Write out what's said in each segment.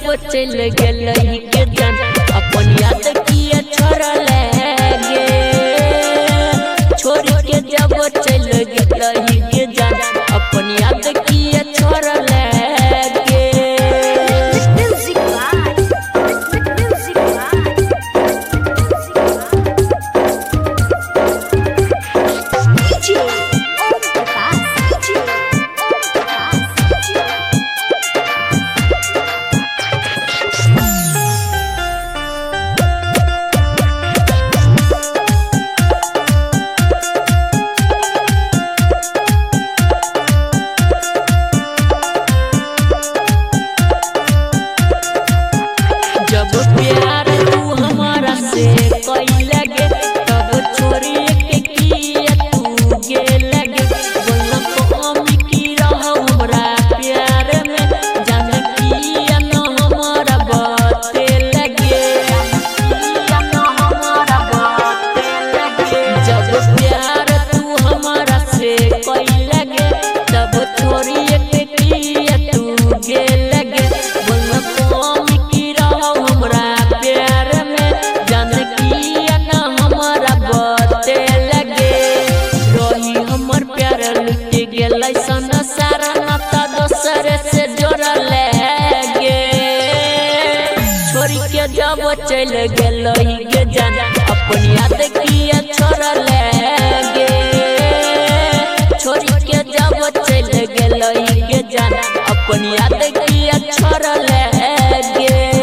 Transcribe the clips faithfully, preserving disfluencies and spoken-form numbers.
चल गेलही के जान अपन याद किया छोड़ लेगे छोड़ के जब चल गेलही के जान अपन याद किया छोड़ लेगे जब प्यार तू हमारा से कोई लगे तब छोरी के किया तू गे लगे बोलम तो अमी की रहो हमरा प्यार में जान किया न हमारा बाते लगे किया न हमारा बाते लगे जब प्यार तू हमारा से कोई लगे तब छोरी के किया तू गे लगे बोलम तो अमी की रहो हमरा प्यार में जान किया न हमारा बाते लगे रही हमर प्यार लुट गेलै संसार नाता दोसर से जोड़ लेगे छोरी के जब चल गेलही के जान अपन याद किया छोड़ लेगे छोरी के जब चल गेलही के जान अपन याद किया छोड़ लेगे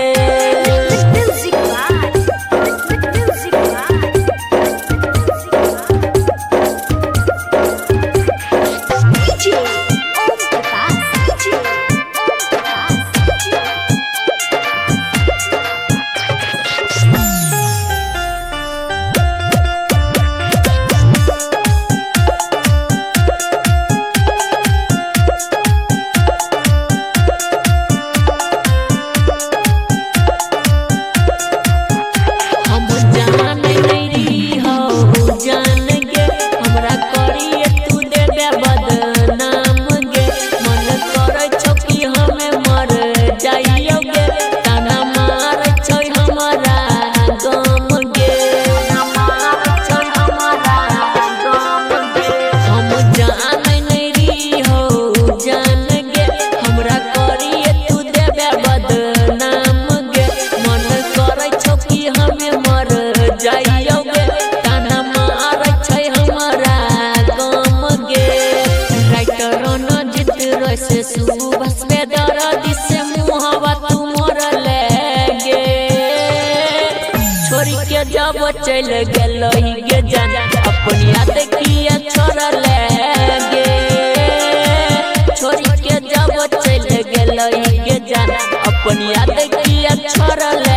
से सुबह में दर्द से मुहावा तू मोर लेगे छोरी के जब चल गेलही के जान अपन याद किया छोड़ लेगे छोरी के जब चल गेलही के जान अपन याद किया छोड़ ले